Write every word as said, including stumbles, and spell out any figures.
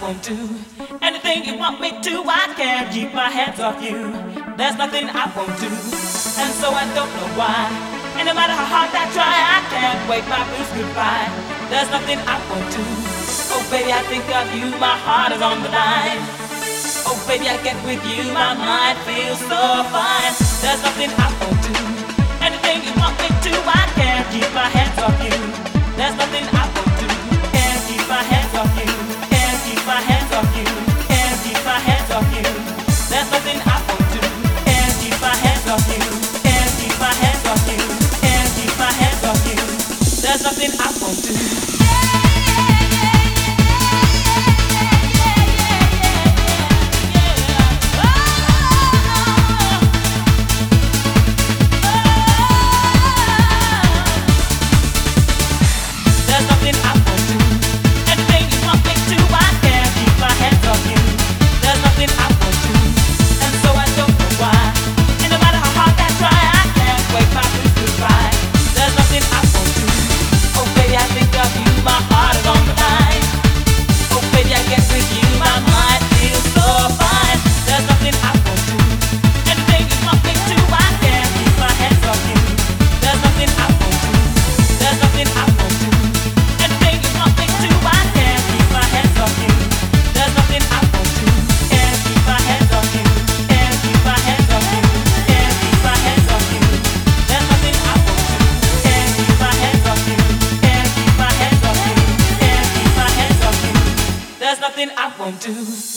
won't do. Anything you want me to, I can't keep my hands off you. There's nothing I won't do, and so I don't know why. And no matter how hard I try, I can't wave my blues goodbye. There's nothing I won't do. Oh baby, I think of you, my heart is on the line. Oh baby, I get with you, my mind feels so fine. There's nothing I won't do. Anything you want me to, I can't keep my hands off you. There's nothing I won't do. Can't keep my hands off you. Can't keep my hands off you. Can't keep my hands off you. There's nothing I won't do. Can't keep my hands off you. Can't keep my hands off you. Can't keep my hands off you. There's nothing I won't do. There's nothing I won't do.